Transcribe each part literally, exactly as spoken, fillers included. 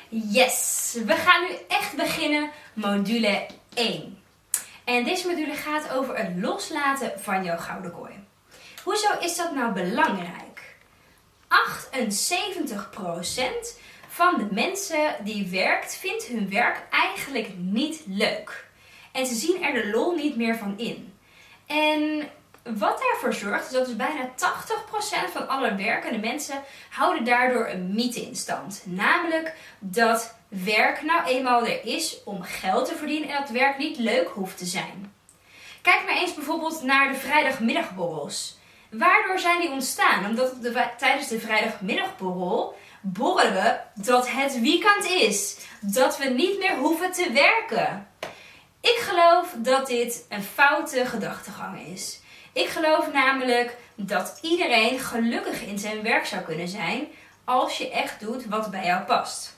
Yes, we gaan nu echt beginnen, module één. En deze module gaat over het loslaten van jouw gouden kooi. Hoezo is dat nou belangrijk? achtenzeventig procent van de mensen die werkt, vindt hun werk eigenlijk niet leuk. En ze zien er de lol niet meer van in. En wat daarvoor zorgt, is dat dus bijna tachtig procent van alle werkende mensen houden daardoor een mythe in stand. Namelijk dat werk nou eenmaal er is om geld te verdienen en dat werk niet leuk hoeft te zijn. Kijk maar eens bijvoorbeeld naar de vrijdagmiddagborrels. Waardoor zijn die ontstaan? Omdat de, tijdens de vrijdagmiddagborrel borrelen we dat het weekend is. Dat we niet meer hoeven te werken. Ik geloof dat dit een foute gedachtegang is. Ik geloof namelijk dat iedereen gelukkig in zijn werk zou kunnen zijn als je echt doet wat bij jou past.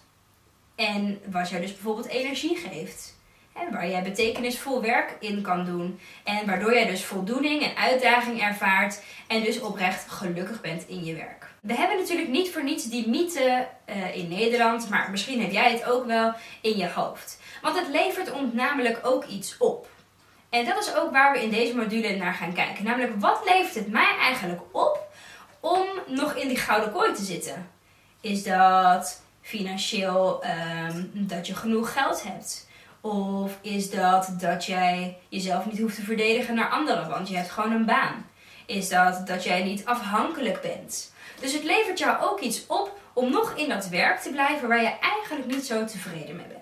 En wat jou dus bijvoorbeeld energie geeft. En waar jij betekenisvol werk in kan doen. En waardoor jij dus voldoening en uitdaging ervaart en dus oprecht gelukkig bent in je werk. We hebben natuurlijk niet voor niets die mythe uh, in Nederland, maar misschien heb jij het ook wel in je hoofd. Want het levert ons namelijk ook iets op. En dat is ook waar we in deze module naar gaan kijken. Namelijk, wat levert het mij eigenlijk op om nog in die gouden kooi te zitten? Is dat financieel um, dat je genoeg geld hebt? Of is dat dat jij jezelf niet hoeft te verdedigen naar anderen, want je hebt gewoon een baan? Is dat dat jij niet afhankelijk bent? Dus het levert jou ook iets op om nog in dat werk te blijven waar je eigenlijk niet zo tevreden mee bent.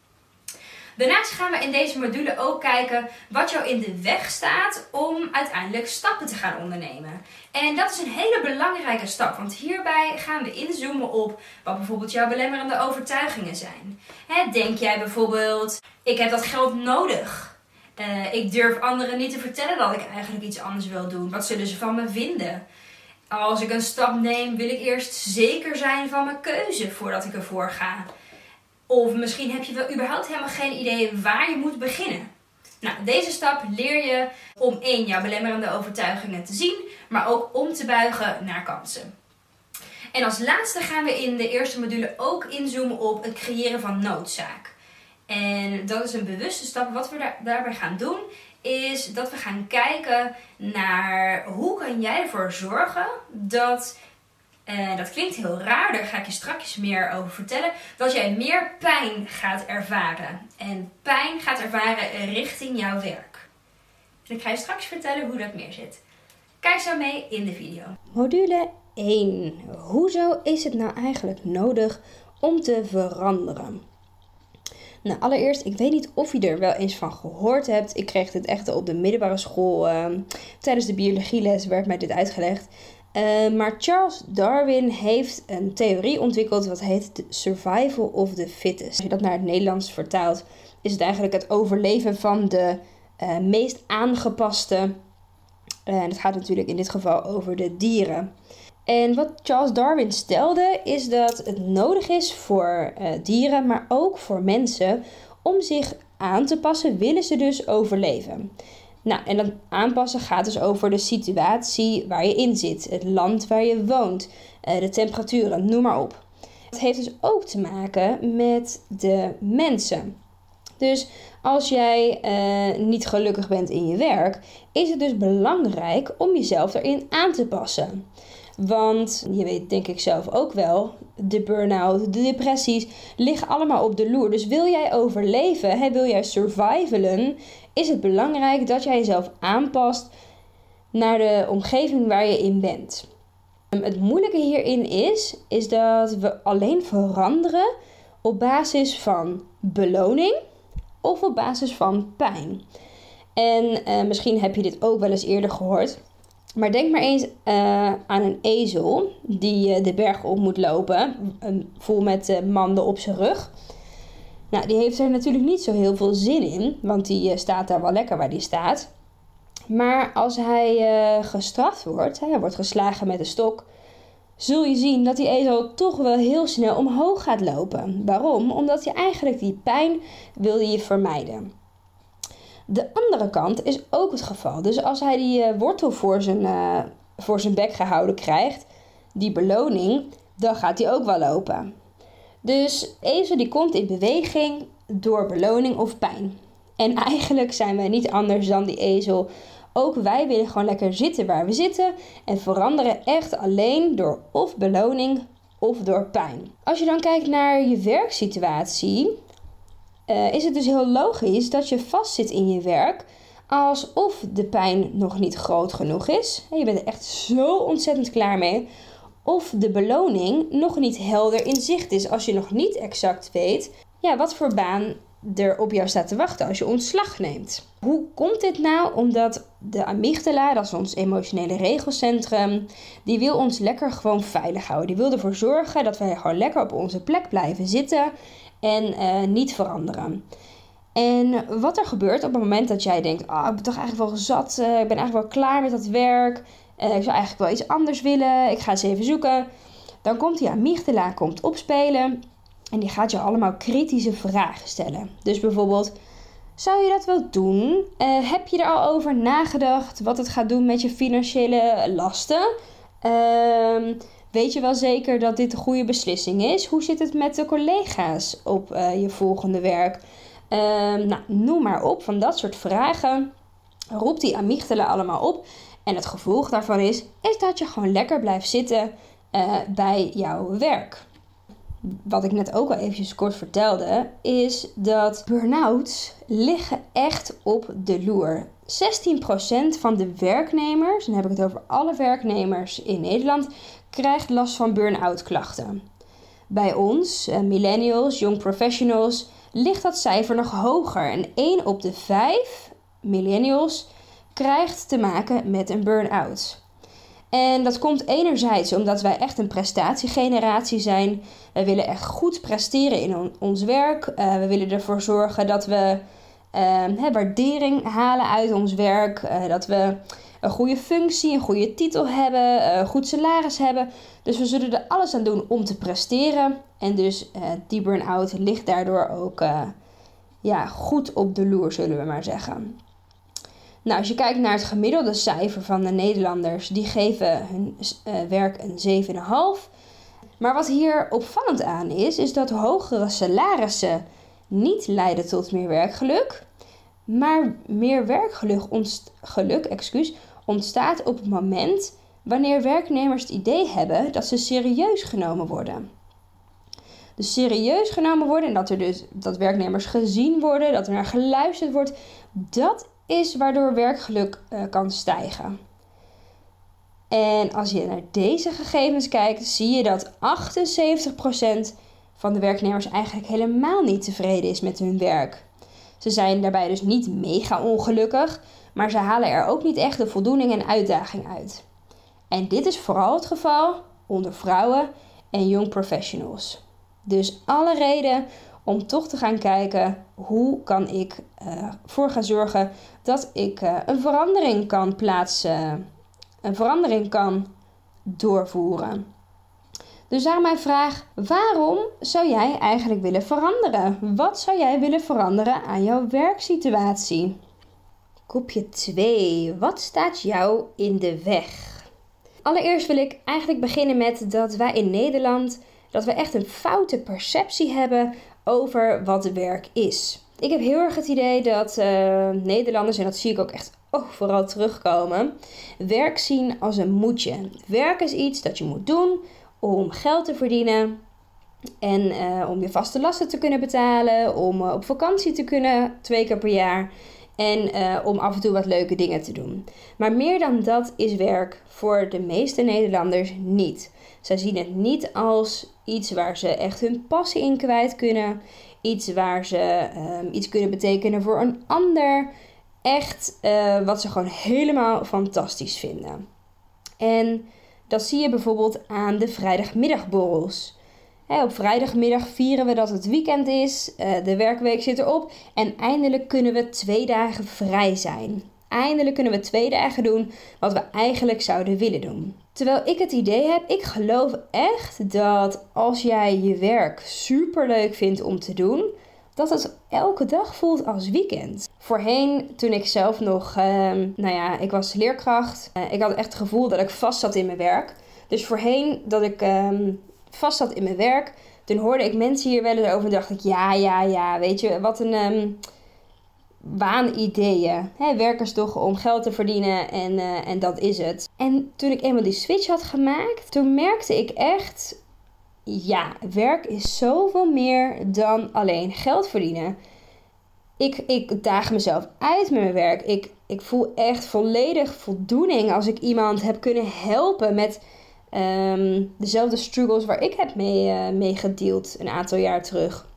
Daarnaast gaan we in deze module ook kijken wat jou in de weg staat om uiteindelijk stappen te gaan ondernemen. En dat is een hele belangrijke stap, want hierbij gaan we inzoomen op wat bijvoorbeeld jouw belemmerende overtuigingen zijn. Hè, denk jij bijvoorbeeld, ik heb dat geld nodig. Uh, ik durf anderen niet te vertellen dat ik eigenlijk iets anders wil doen. Wat zullen ze van me vinden? Als ik een stap neem, wil ik eerst zeker zijn van mijn keuze voordat ik ervoor ga. Of misschien heb je wel überhaupt helemaal geen idee waar je moet beginnen. Nou, deze stap leer je om één, jouw belemmerende overtuigingen te zien, maar ook om te buigen naar kansen. En als laatste gaan we in de eerste module ook inzoomen op het creëren van noodzaak. En dat is een bewuste stap. Wat we daar, daarbij gaan doen, is dat we gaan kijken naar hoe kan jij ervoor zorgen dat... Uh, dat klinkt heel raar, daar ga ik je straks meer over vertellen. Dat jij meer pijn gaat ervaren. En pijn gaat ervaren richting jouw werk. En ik ga je straks vertellen hoe dat meer zit. Kijk zo mee in de video. Module één. Hoezo is het nou eigenlijk nodig om te veranderen? Nou, allereerst, ik weet niet of je er wel eens van gehoord hebt. Ik kreeg dit echt op de middelbare school. Uh, tijdens de biologieles werd mij dit uitgelegd. Uh, maar Charles Darwin heeft een theorie ontwikkeld wat heet de survival of the fittest. Als je dat naar het Nederlands vertaalt, is het eigenlijk het overleven van de uh, meest aangepaste. En uh, dat gaat natuurlijk in dit geval over de dieren. En wat Charles Darwin stelde is dat het nodig is voor uh, dieren, maar ook voor mensen, om zich aan te passen, willen ze dus overleven. Nou, en dat aanpassen gaat dus over de situatie waar je in zit, het land waar je woont, de temperaturen, noem maar op. Het heeft dus ook te maken met de mensen. Dus als jij uh, niet gelukkig bent in je werk, is het dus belangrijk om jezelf erin aan te passen. Want je weet denk ik zelf ook wel, de burn-out, de depressies liggen allemaal op de loer. Dus wil jij overleven, hè, wil jij survivalen, is het belangrijk dat jij jezelf aanpast naar de omgeving waar je in bent. Het moeilijke hierin is, is dat we alleen veranderen op basis van beloning of op basis van pijn. En uh, misschien heb je dit ook wel eens eerder gehoord. Maar denk maar eens uh, aan een ezel die uh, de berg op moet lopen, uh, vol met uh, manden op zijn rug. Nou, die heeft er natuurlijk niet zo heel veel zin in, want die uh, staat daar wel lekker waar die staat. Maar als hij uh, gestraft wordt, hij wordt geslagen met een stok, zul je zien dat die ezel toch wel heel snel omhoog gaat lopen. Waarom? Omdat hij eigenlijk die pijn wil je vermijden. De andere kant is ook het geval. Dus als hij die uh, wortel voor zijn, uh, voor zijn bek gehouden krijgt, die beloning, dan gaat hij ook wel lopen. Dus ezel die komt in beweging door beloning of pijn. En eigenlijk zijn wij niet anders dan die ezel. Ook wij willen gewoon lekker zitten waar we zitten en veranderen echt alleen door of beloning of door pijn. Als je dan kijkt naar je werksituatie, uh, is het dus heel logisch dat je vastzit in je werk alsof de pijn nog niet groot genoeg is. Je bent er echt zo ontzettend klaar mee. Of de beloning nog niet helder in zicht is als je nog niet exact weet ja, wat voor baan er op jou staat te wachten als je ontslag neemt. Hoe komt dit nou? Omdat de amygdala, dat is ons emotionele regelcentrum, die wil ons lekker gewoon veilig houden. Die wil ervoor zorgen dat wij gewoon lekker op onze plek blijven zitten en uh, niet veranderen. En wat er gebeurt op het moment dat jij denkt, oh, ik ben toch eigenlijk wel zat, uh, ik ben eigenlijk wel klaar met dat werk, uh, ik zou eigenlijk wel iets anders willen, ik ga eens even zoeken. Dan komt die amygdala komt opspelen en die gaat je allemaal kritische vragen stellen. Dus bijvoorbeeld, zou je dat wel doen? Uh, heb je er al over nagedacht wat het gaat doen met je financiële lasten? Uh, weet je wel zeker dat dit de goede beslissing is? Hoe zit het met de collega's op uh, je volgende werk? Uh, nou, noem maar op. Van dat soort vragen roept die amygdala allemaal op. En het gevolg daarvan is, is dat je gewoon lekker blijft zitten uh, bij jouw werk. Wat ik net ook al eventjes kort vertelde, is dat burn-outs liggen echt op de loer. zestien procent van de werknemers, dan heb ik het over alle werknemers in Nederland, krijgt last van burn-out klachten. Bij ons, uh, millennials, young professionals, ligt dat cijfer nog hoger. En één op de vijf millennials krijgt te maken met een burn-out. En dat komt enerzijds omdat wij echt een prestatiegeneratie zijn. We willen echt goed presteren in on- ons werk. Uh, we willen ervoor zorgen dat we uh, hè, waardering halen uit ons werk. Uh, dat we een goede functie, een goede titel hebben, uh, een goed salaris hebben. Dus we zullen er alles aan doen om te presteren. En dus uh, die burn-out ligt daardoor ook uh, ja, goed op de loer, zullen we maar zeggen. Nou, als je kijkt naar het gemiddelde cijfer van de Nederlanders, die geven hun uh, werk een zeven komma vijf. Maar wat hier opvallend aan is, is dat hogere salarissen niet leiden tot meer werkgeluk. Maar meer werkgeluk ontst- geluk, excuus, ontstaat op het moment wanneer werknemers het idee hebben dat ze serieus genomen worden. Dus serieus genomen worden en dat er dus dat werknemers gezien worden, dat er naar geluisterd wordt, dat is waardoor werkgeluk uh, kan stijgen. En als je naar deze gegevens kijkt, zie je dat achtenzeventig procent van de werknemers eigenlijk helemaal niet tevreden is met hun werk. Ze zijn daarbij dus niet mega ongelukkig, maar ze halen er ook niet echt de voldoening en uitdaging uit. En dit is vooral het geval onder vrouwen en young professionals. Dus alle reden om toch te gaan kijken, hoe kan ik uh, voor gaan zorgen dat ik uh, een verandering kan plaatsen, een verandering kan doorvoeren. Dus daar mijn vraag, waarom zou jij eigenlijk willen veranderen? Wat zou jij willen veranderen aan jouw werksituatie? Kopje twee, wat staat jou in de weg? Allereerst wil ik eigenlijk beginnen met dat wij in Nederland, dat we echt een foute perceptie hebben over wat werk is. Ik heb heel erg het idee dat uh, Nederlanders, en dat zie ik ook echt overal terugkomen, werk zien als een moetje. Werk is iets dat je moet doen om geld te verdienen en uh, om je vaste lasten te kunnen betalen, om uh, op vakantie te kunnen twee keer per jaar en uh, om af en toe wat leuke dingen te doen. Maar meer dan dat is werk voor de meeste Nederlanders niet. Zij zien het niet als iets waar ze echt hun passie in kwijt kunnen. Iets waar ze um, iets kunnen betekenen voor een ander. Echt uh, wat ze gewoon helemaal fantastisch vinden. En dat zie je bijvoorbeeld aan de vrijdagmiddagborrels. He, op vrijdagmiddag vieren we dat het weekend is. Uh, de werkweek zit erop. En eindelijk kunnen we twee dagen vrij zijn. Eindelijk kunnen we twee dagen doen wat we eigenlijk zouden willen doen. Terwijl ik het idee heb, ik geloof echt dat als jij je werk superleuk vindt om te doen, dat het elke dag voelt als weekend. Voorheen, toen ik zelf nog, uh, nou ja, ik was leerkracht. Uh, ik had echt het gevoel dat ik vast zat in mijn werk. Dus voorheen dat ik uh, vast zat in mijn werk, Toen hoorde ik mensen hier wel eens over en dacht ik, ja, ja, ja, weet je, wat een um, waanideeën. Hè, werken is toch om geld te verdienen en, uh, en dat is het. En toen ik eenmaal die switch had gemaakt, toen merkte ik echt, ja, werk is zoveel meer dan alleen geld verdienen. Ik, ik daag mezelf uit met mijn werk. Ik, ik voel echt volledig voldoening als ik iemand heb kunnen helpen met um, dezelfde struggles waar ik heb mee, uh, mee gedeeld een aantal jaar terug.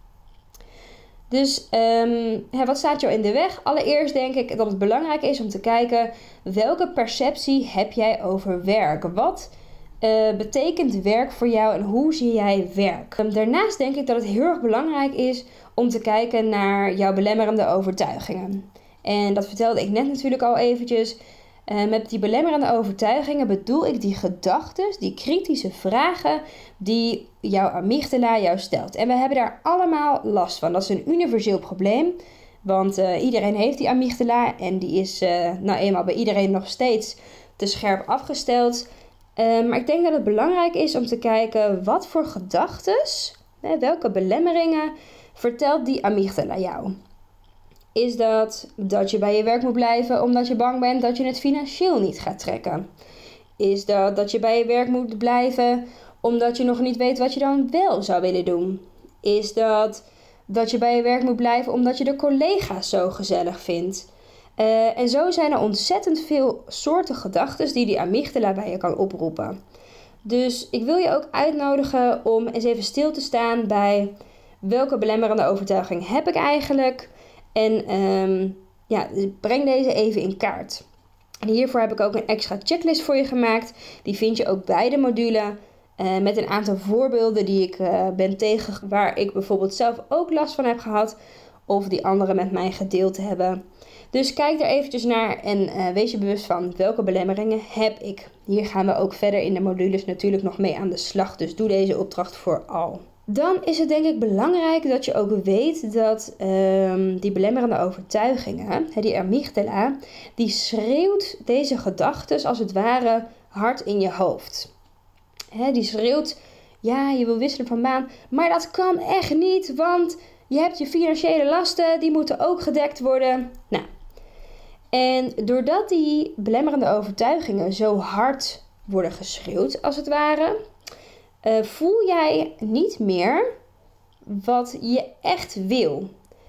Dus um, hè, wat staat jou in de weg? Allereerst denk ik dat het belangrijk is om te kijken welke perceptie heb jij over werk? Wat uh, betekent werk voor jou en hoe zie jij werk? Um, daarnaast denk ik dat het heel erg belangrijk is om te kijken naar jouw belemmerende overtuigingen. En dat vertelde ik net natuurlijk al eventjes. Uh, met die belemmerende overtuigingen bedoel ik die gedachten, die kritische vragen die jouw amygdala jou stelt. En we hebben daar allemaal last van. Dat is een universeel probleem. Want uh, iedereen heeft die amygdala en die is uh, nou eenmaal bij iedereen nog steeds te scherp afgesteld. Uh, maar ik denk dat het belangrijk is om te kijken wat voor gedachten, uh, welke belemmeringen vertelt die amygdala jou. Is dat dat je bij je werk moet blijven omdat je bang bent dat je het financieel niet gaat trekken? Is dat dat je bij je werk moet blijven omdat je nog niet weet wat je dan wel zou willen doen? Is dat dat je bij je werk moet blijven omdat je de collega's zo gezellig vindt? Uh, en zo zijn er ontzettend veel soorten gedachten die die amygdala bij je kan oproepen. Dus ik wil je ook uitnodigen om eens even stil te staan bij welke belemmerende overtuiging heb ik eigenlijk? En um, ja, breng deze even in kaart. En hiervoor heb ik ook een extra checklist voor je gemaakt. Die vind je ook bij de module. Uh, met een aantal voorbeelden die ik uh, ben tegen. Waar ik bijvoorbeeld zelf ook last van heb gehad. Of die anderen met mij gedeeld hebben. Dus kijk er eventjes naar en uh, wees je bewust van welke belemmeringen heb ik. Hier gaan we ook verder in de modules natuurlijk nog mee aan de slag. Dus doe deze opdracht vooral. Dan is het denk ik belangrijk dat je ook weet dat um, die belemmerende overtuigingen, die amygdala, die schreeuwt deze gedachten als het ware hard in je hoofd. He, die schreeuwt, ja, je wil wisselen van baan, maar dat kan echt niet, want je hebt je financiële lasten, die moeten ook gedekt worden. Nou, en doordat die belemmerende overtuigingen zo hard worden geschreeuwd als het ware, Uh, voel jij niet meer wat je echt wil.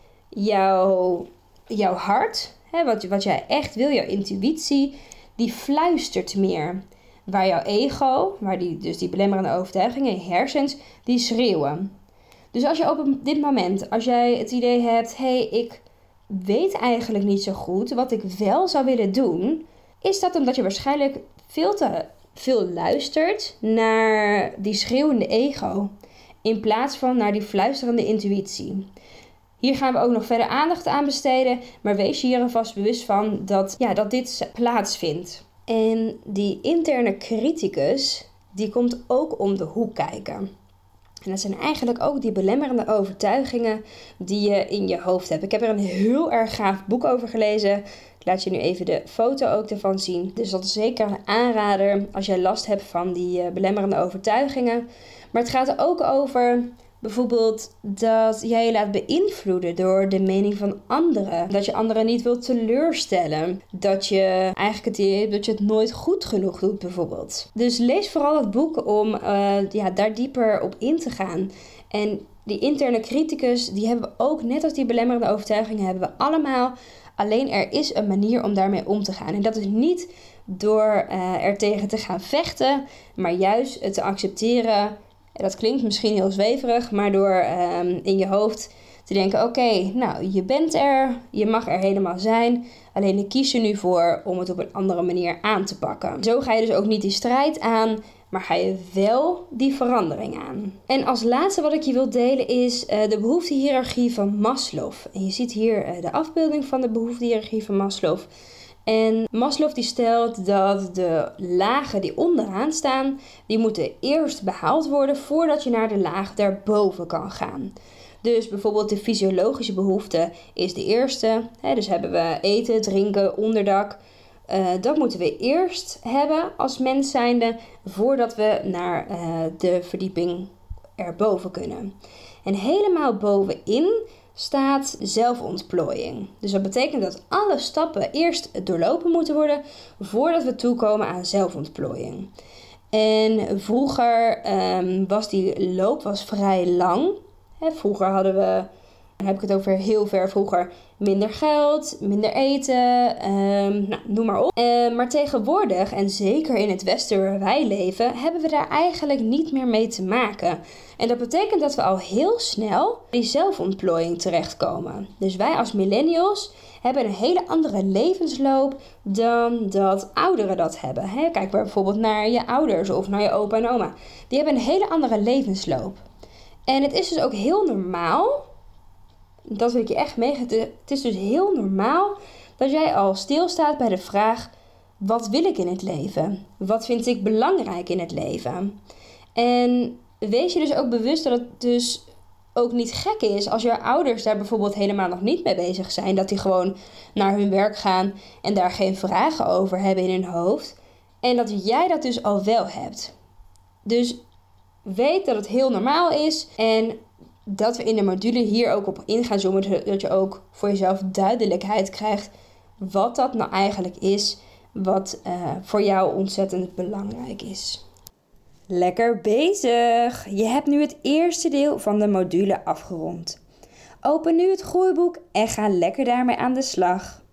Jouw, jouw hart, hè, wat, wat jij echt wil, jouw intuïtie, die fluistert meer. Waar jouw ego, waar die, dus die belemmerende overtuigingen, je hersens, die schreeuwen. Dus als je op dit moment, als jij het idee hebt, hé, hey, ik weet eigenlijk niet zo goed wat ik wel zou willen doen, is dat omdat je waarschijnlijk veel te veel luistert naar die schreeuwende ego in plaats van naar die fluisterende intuïtie. Hier gaan we ook nog verder aandacht aan besteden, maar wees je hier alvast bewust van dat, ja, dat dit plaatsvindt. En die interne criticus, die komt ook om de hoek kijken. En dat zijn eigenlijk ook die belemmerende overtuigingen die je in je hoofd hebt. Ik heb er een heel erg gaaf boek over gelezen. Ik laat je nu even de foto ook ervan zien. Dus dat is zeker een aanrader als jij last hebt van die belemmerende overtuigingen. Maar het gaat er ook over bijvoorbeeld dat jij je laat beïnvloeden door de mening van anderen. Dat je anderen niet wilt teleurstellen. Dat je eigenlijk het idee hebt dat je het nooit goed genoeg doet bijvoorbeeld. Dus lees vooral het boek om uh, ja, daar dieper op in te gaan. En die interne criticus, die hebben we ook, net als die belemmerende overtuigingen, hebben we allemaal. Alleen er is een manier om daarmee om te gaan. En dat is niet door uh, er tegen te gaan vechten, maar juist het te accepteren. Dat klinkt misschien heel zweverig, maar door um, in je hoofd te denken, oké, okay, nou, je bent er, je mag er helemaal zijn. Alleen ik kies er nu voor om het op een andere manier aan te pakken. Zo ga je dus ook niet die strijd aan, maar ga je wel die verandering aan. En als laatste wat ik je wil delen is uh, de behoeftehiërarchie van Maslow. En je ziet hier uh, de afbeelding van de behoeftehiërarchie van Maslow. En Maslow die stelt dat de lagen die onderaan staan, die moeten eerst behaald worden voordat je naar de laag daarboven kan gaan. Dus bijvoorbeeld de fysiologische behoefte is de eerste. Hè, dus hebben we eten, drinken, onderdak. Uh, dat moeten we eerst hebben als mens zijnde voordat we naar uh, de verdieping erboven kunnen. En helemaal bovenin staat zelfontplooiing. Dus dat betekent dat alle stappen eerst doorlopen moeten worden voordat we toekomen aan zelfontplooiing. En vroeger um, was die loop was vrij lang. He, vroeger hadden we, dan heb ik het over heel ver vroeger, minder geld, minder eten, um, nou, noem maar op. Uh, maar tegenwoordig, en zeker in het Westen waar wij leven, hebben we daar eigenlijk niet meer mee te maken. En dat betekent dat we al heel snel in die zelfontplooiing terechtkomen. Dus wij als millennials hebben een hele andere levensloop dan dat ouderen dat hebben. He, kijk maar bijvoorbeeld naar je ouders of naar je opa en oma. Die hebben een hele andere levensloop. En het is dus ook heel normaal, dat wil ik je echt meegeven, het is dus heel normaal dat jij al stilstaat bij de vraag: wat wil ik in het leven? Wat vind ik belangrijk in het leven? En wees je dus ook bewust dat het dus ook niet gek is als je ouders daar bijvoorbeeld helemaal nog niet mee bezig zijn. Dat die gewoon naar hun werk gaan en daar geen vragen over hebben in hun hoofd. En dat jij dat dus al wel hebt. Dus weet dat het heel normaal is en dat we in de module hier ook op in gaan zoomen. Dat je ook voor jezelf duidelijkheid krijgt wat dat nou eigenlijk is. Wat uh, voor jou ontzettend belangrijk is. Lekker bezig! Je hebt nu het eerste deel van de module afgerond. Open nu het groeiboek en ga lekker daarmee aan de slag.